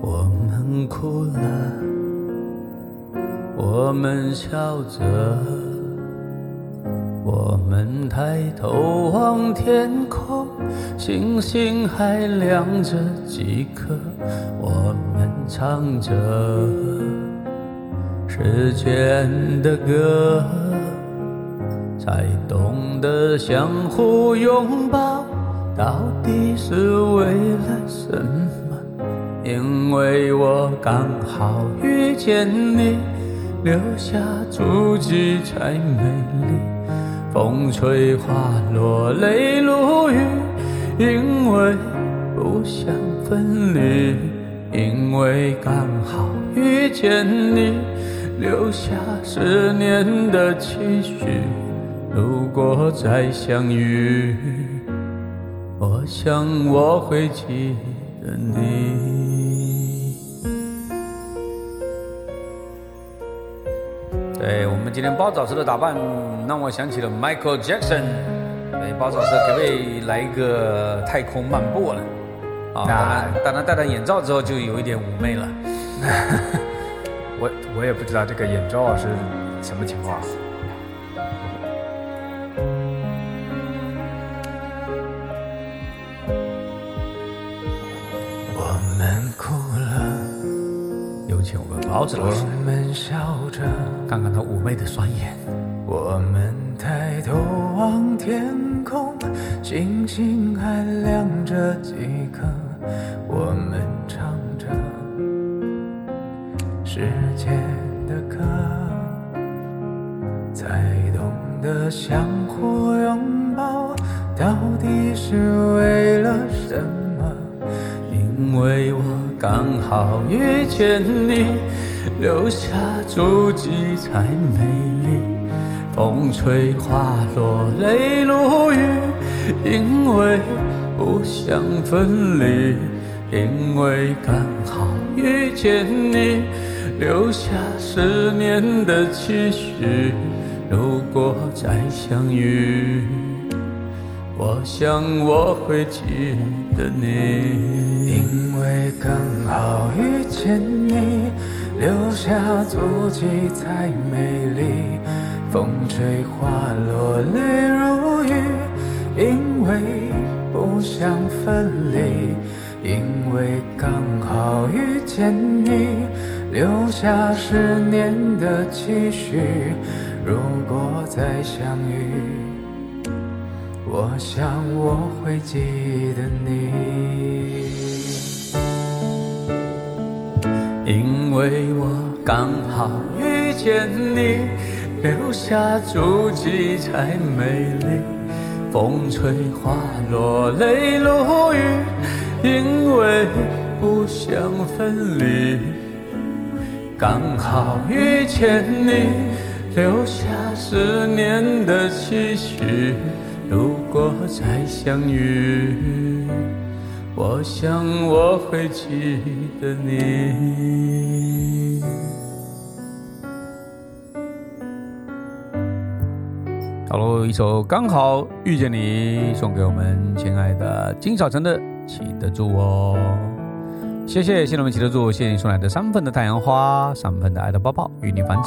我们哭了，我们笑着，我们抬头望天空，星星还亮着几颗，我们唱着时间的歌，才懂得相互拥抱到底是为了什么。因为我刚好遇见你，留下足迹才美丽，风吹花落泪如雨，因为不想分离，因为刚好遇见你，留下10年的期许，如果再相遇，我想我会记得你。对，我们今天包早师的打扮让我想起了 Michael Jackson。对，包早师可不可以来一个太空漫步了？当然戴了眼罩之后就有一点妩媚了。 我也不知道这个眼罩是什么情况。 我们哭了，有请我们包子老师。我们笑着，看看他妩媚的双眼。我们抬头望天空，星星还亮着几颗，我们唱着世界的歌，才懂得相互拥抱到底是为了什么。因为我刚好遇见你，留下足迹才美丽，风吹花落泪如雨，因为不想分离，因为刚好遇见你，留下10年的期许，如果再相遇，我想我会记得你。因为刚好遇见你，留下足迹才美丽，风吹花落泪如雨，因为不想分离，因为刚好遇见你，留下10年的期许，如果再相遇，我想我会记得你。因为我刚好遇见你，留下足迹才美丽，风吹花落泪如雨，因为不想分离，刚好遇见你，留下10年的期许，如果再相遇，我想我会记得你。好喽，一首刚好遇见你，送给我们亲爱的金小城的记得住哦。谢谢我们记得住，谢谢你送来的3份的太阳花，3份的爱的抱抱，与你凡